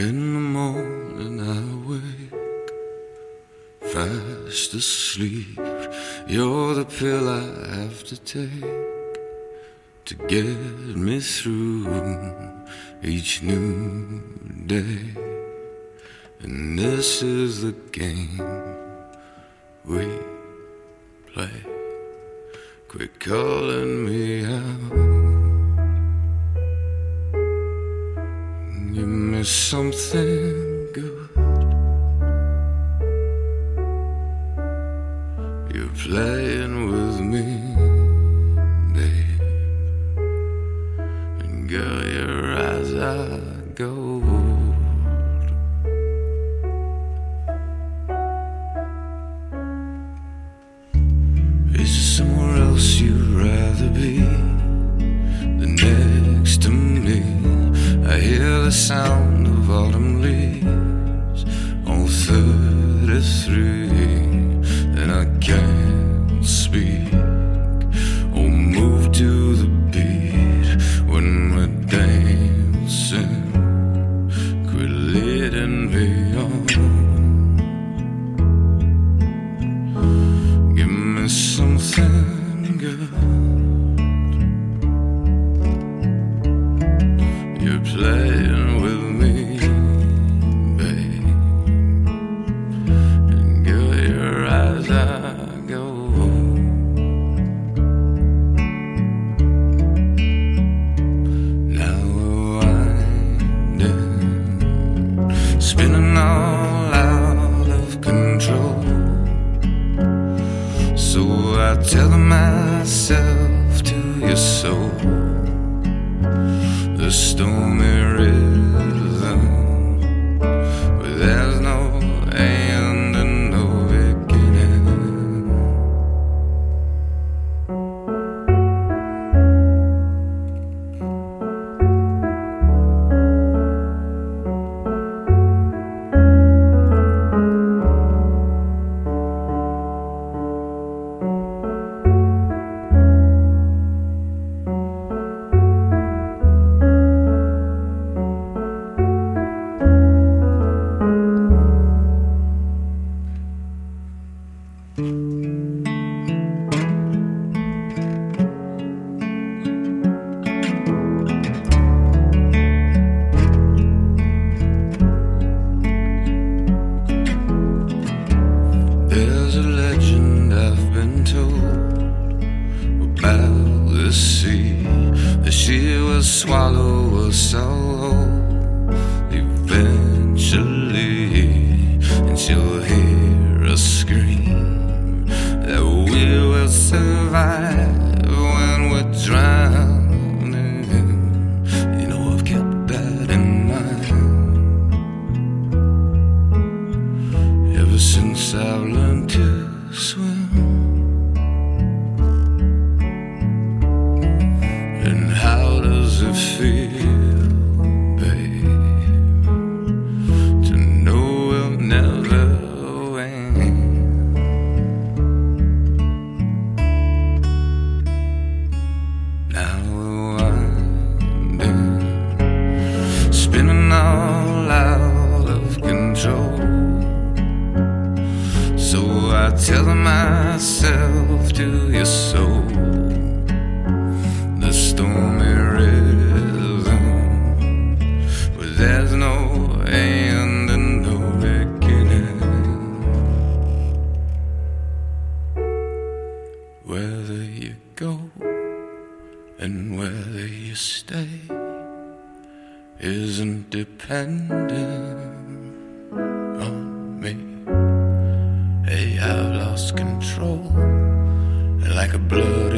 In the morning I wake, fast asleep. You're the pill I have to take to get me through each new day. And this is the game we play. Quit calling me out. Give me something good. You're playing with me, babe. And girl, your eyes are gold. Is there somewhere else you'd rather be than next to me? I hear the sound of autumn leaves on 33, and I can't speak or move to the beat when we're dancing. Quit leading me on. Give me something good. You're playing with me, babe. And girl, your eyes are gold. Now we're winding, spinning all out of control. So I tell myself to your soul, the stormy rhythm, where there's no end and no beginning. There's a legend I've been told about the sea, that she will swallow us all eventually, and she'll hear us scream that we will survive when we're drowning. You know I've kept that in mind ever since I've learned to swim. And how does it feel, babe, to know we'll never win? Now we're winding, spinning all out of control. So I tell myself to your soul, the stormy rhythm, where there's no end and no beginning. Whether you go and whether you stay isn't dependent on me. Hey, I've lost control, like a blood